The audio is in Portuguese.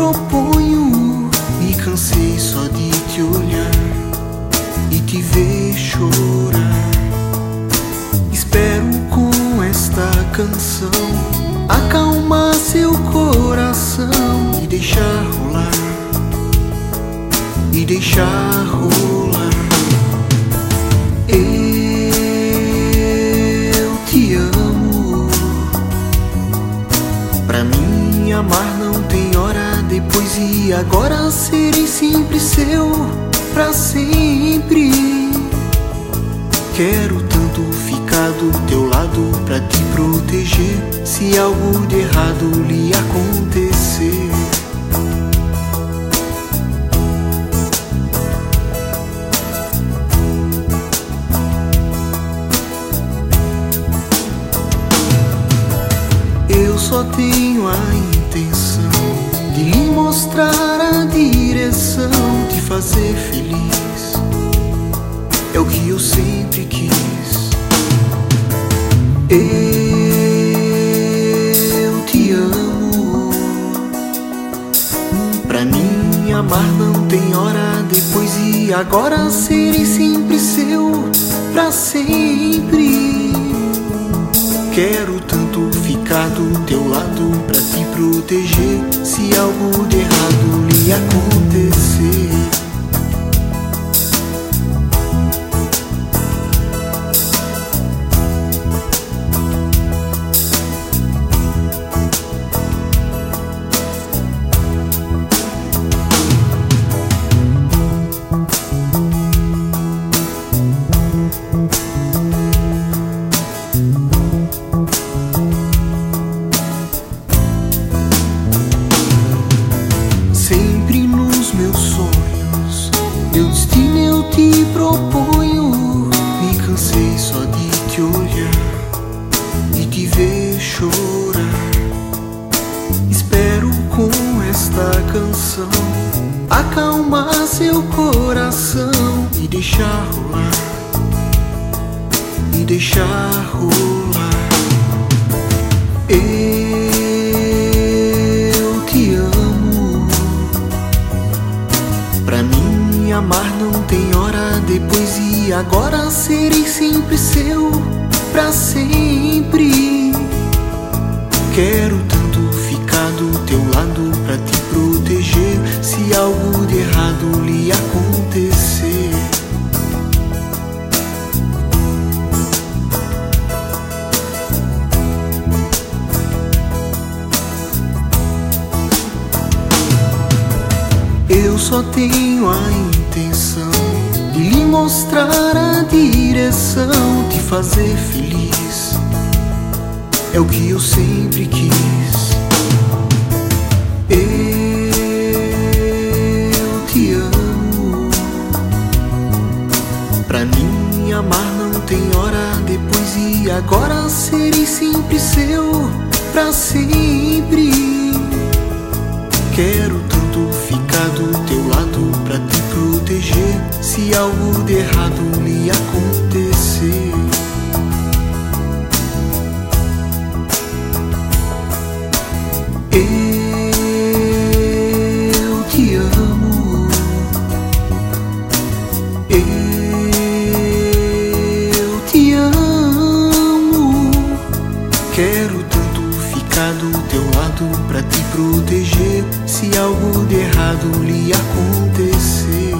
proponho. Me cansei só de te olhar e te ver chorar. Espero com esta canção acalmar seu coração e deixar rolar, e deixar rolar. Eu te amo. Pra mim amar não tem hora, depois e agora serei sempre seu pra sempre. Quero tanto ficar do teu lado pra te proteger se algo de errado lhe acontecer. Eu só tenho a intenção de lhe mostrar a direção, de fazer feliz. É o que eu sempre quis. Eu te amo. Pra mim amar não tem hora, depois e agora serei sempre seu pra sempre. Quero tanto ficar do teu lado pra te proteger se algo de errado lhe acontecer. Meu destino eu te proponho. Me cansei só de te olhar e te ver chorar. Espero com esta canção acalmar seu coração e deixar rolar, e deixar rolar. Eu te amo. Pra mim amar não tem hora, depois e agora serei sempre seu pra sempre. Quero tanto ficar do teu lado pra te proteger se algo de errado lhe acontecer. Eu só tenho a intenção de lhe mostrar a direção, de fazer feliz. É o que eu sempre quis. Eu te amo. Pra mim amar não tem hora, depois e agora serei sempre seu pra sempre. Quero tanto ficar do teu lado pra te proteger se algo de errado lhe acontecer. Eu te amo. Eu te amo. Quero tanto ficar do teu lado pra te proteger se algo de errado lhe acontecer.